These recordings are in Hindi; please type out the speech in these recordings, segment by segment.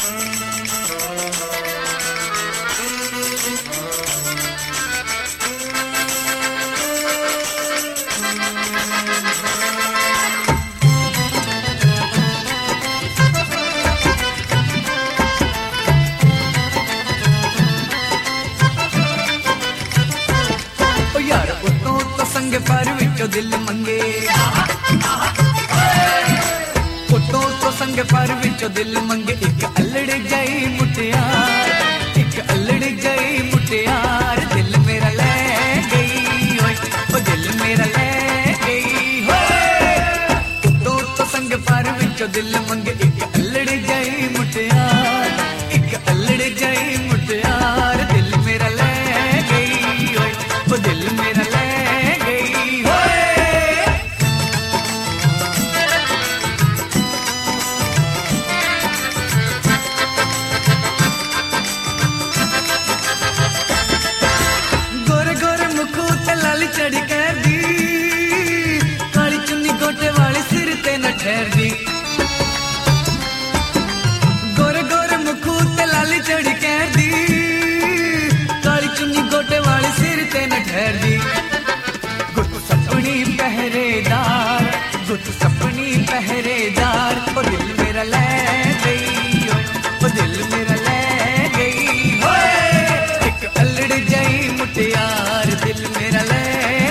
संग पर विचो दिल मंगे उतो तो संग पर विचो दिल मंगे एक अल्लड़ गई मुटियार एक अल्लड़ गई मुटियार दिल मेरा ले गई होय ओ दिल मेरा ले गई होय उतो तो संग पर विचो दिल मंगे एक अल्लड़ गई मुटियार एक अल्लड़ गई मुटियार दिल मेरा ले गई होय ओ दिल मेरा ले चढ़ी कर दी काली चुन्नी गोटे वाली सिर ते न ठहर दी गोरे गोरे मुखू ते लाली चढ़ी कर दी काली चुन्नी गोटे वाली सिर ते न ठहर दी गुट सपनी पहरेदार गुट सपनी पहरेदार ओ दिल मेरा ले गई ओ दिल मेरा ले गई एक अल्लड़ जाई मुटियार दिल मेरा ले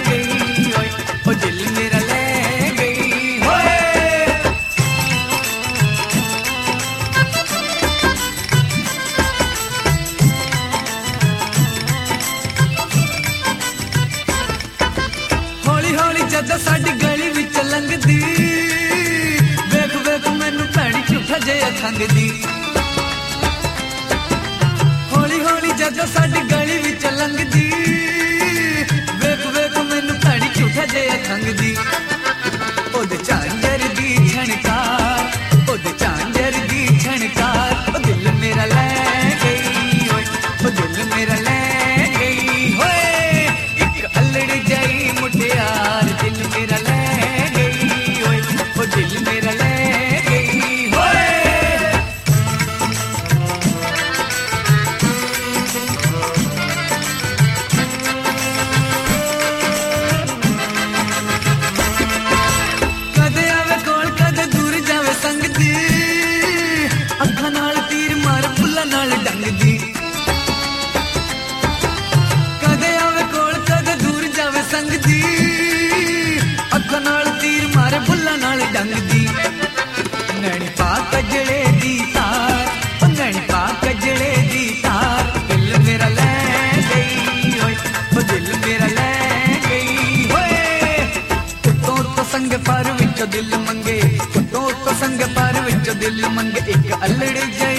दिल मेरा ले गई होए हौली हौली जद साडी गली विच लंघदी वेख वेख मैनू भैड़ी झूठा जिहा खंघदी हौली हौली जद साडी गली विच लंघदी वेख वेख मैनू भैड़ी झूठा जिहा खंघदी ओदे झांझर दी झणकार ओदे झांझर दी झणकार ओ दिल मेरा ले गई होय ओ दिल मेरा ले गई होय एक अल्लड़ जाई मुटियार दिल मेरा ले गई होय ओ दिल मेरा ले गई होय अखा नाल तीर मार फुल्ला नाल डंगदी कदे आवे कोल कदे दूर जावे संगदी अखा नाल तीर मार फुल्ला नाल डंगदी नैनी पा कजड़े दी तार नैनी पा कजड़े दी तार दिल मेरा ले गई होय ओ दिल मेरा ले गई होय उतो तो संग पर विचो दिल मंगे उतो तो संग पर विचो दिल मंगे एक अल्लड़ जाई